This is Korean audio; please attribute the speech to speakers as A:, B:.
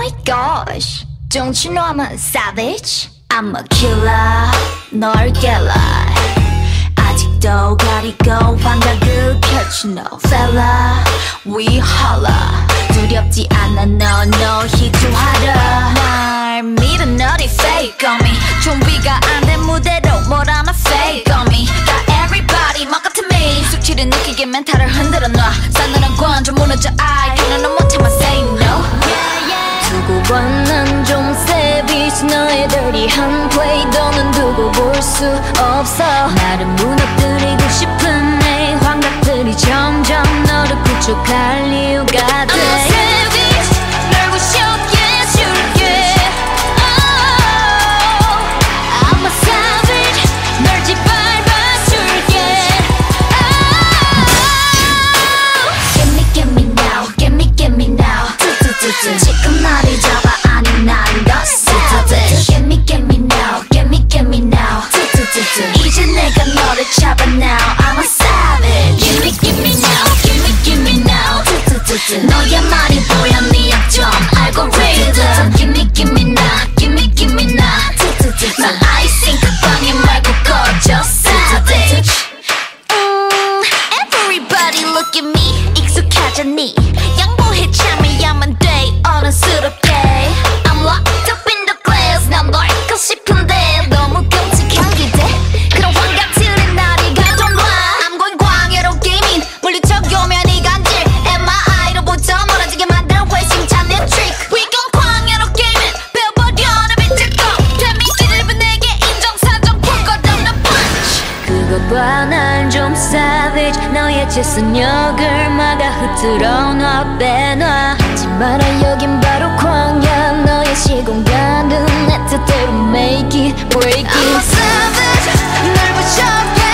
A: my gosh, don't you know I'm a savage? I'm a killer, 널 깰라. 아직도 가리고 환각을 펼치 no fella. We holla. 두렵지 않아 no 희투하라. 날 믿어 너리 fake on me. 준비가 안 된 무대로 뭘 하나 fake on me. Got everybody 막 같은 me. 숙취를 느끼게 멘탈을 흔들어 놔. 싸늘한 관점 무너져 I 견뎌는 못해만 say no. 두고 봐 난 좀 savage. 너의 dirty한 play 너는 두고 볼 수 없어. 나를 무너뜨리고 싶은 내 환각들이 점점 너를 구축할 이유가 돼. I'm a savage 널 부셔게 해줄게. Oh, I'm a savage 널 짓밟아줄게. Oh, give me now, give me now. 지금 나를 잡아 아니 난 더 savage. Give me now, give me now. 이제 내가 너를 잡아 now. I'm a savage. Give me now, give me now. 너의 말이 보여 네 약점 알고리즘. Give me now, give me now. 난 아이싱 그 방에 말고 꺼져 savage. Everybody look at me. 익숙하잖니. 양보해 참여야만 돼 어른스럽게. I'm locked up in the glass. 난 널 잊고 싶은데 너무 끔찍한 기대. 그런 환각들은 나를 가둬놔. I'm going 광야로 게이밍. 물리쳐오면 이 간질 MI로부터 멀어지게 만든 회심찬 내 trick. We gon' 광야로 게이밍. 배워버려 내 빛을 꺼. 데미지를 내게 인정사정 풀 것 없는 punch. 그거 봐 난 좀 savage. 너의 재선역을 막아 흐트러 놔 빼놔. 하지 마라 여긴 바로 광야. 너의 시공간은 내 뜻대로 make it break it. I'm a savage 널 부셔게